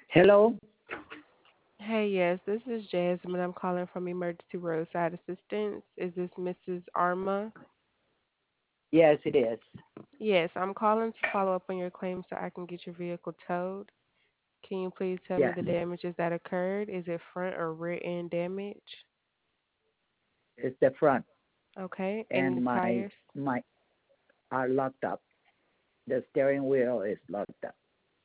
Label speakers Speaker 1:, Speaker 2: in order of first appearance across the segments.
Speaker 1: Hello?
Speaker 2: Hey, yes, this is Jasmine. I'm calling from Emergency Roadside Assistance. Is this Mrs. Arma?
Speaker 1: Yes, it is.
Speaker 2: Yes, I'm calling to follow up on your claim so I can get your vehicle towed. Can you please tell me
Speaker 1: Yes,
Speaker 2: the damages that occurred? Is it front or rear end damage?
Speaker 1: it's the front,
Speaker 2: Okay, any
Speaker 1: and
Speaker 2: tires?
Speaker 1: my are locked up. The steering wheel is locked up,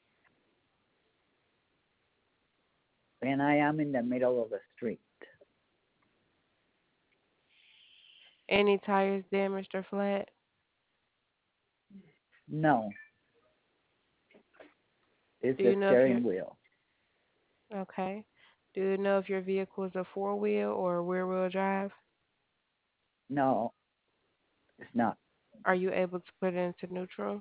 Speaker 1: and I am in the middle of the street.
Speaker 2: Any tires damaged or flat?
Speaker 1: No, it's
Speaker 2: Do
Speaker 1: the
Speaker 2: you know if your
Speaker 1: steering wheel.
Speaker 2: okay? Do you know if your vehicle is a four wheel or a rear wheel drive?
Speaker 1: No, it's not.
Speaker 2: Are you able to put it into neutral?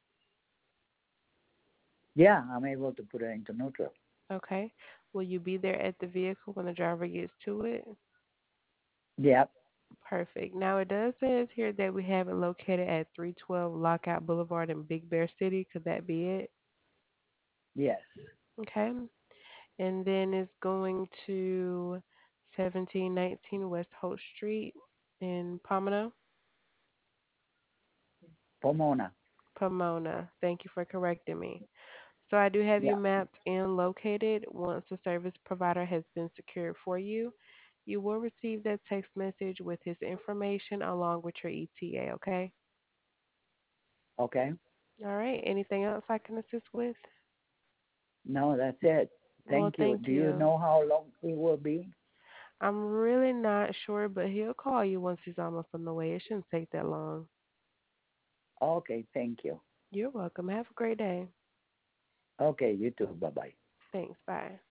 Speaker 1: Yeah, I'm able to put it into neutral.
Speaker 2: Okay. Will you be there at the vehicle when the driver gets to it?
Speaker 1: Yep.
Speaker 2: Perfect. Now it does says here that we have it located at 312 Lockout Boulevard in Big Bear City. Could that be it?
Speaker 1: Yes.
Speaker 2: Okay. And then it's going to 1719 West Holt Street in Pomona.
Speaker 1: Pomona.
Speaker 2: Pomona. Thank you for correcting me. So I do have you
Speaker 1: Yeah.
Speaker 2: mapped and located. Once the service provider has been secured for you, you will receive that text message with his information along with your ETA, okay?
Speaker 1: Okay.
Speaker 2: All right. Anything else I can assist with?
Speaker 1: No, that's it.
Speaker 2: Well,
Speaker 1: Thank you.
Speaker 2: thank
Speaker 1: Do you
Speaker 2: you.
Speaker 1: know how long it will be?
Speaker 2: I'm really not sure, but he'll call you once he's almost on the way. It shouldn't take that long.
Speaker 1: Okay. Thank you.
Speaker 2: You're welcome. Have a great day.
Speaker 1: Okay. You too. Bye bye.
Speaker 2: Thanks. Bye.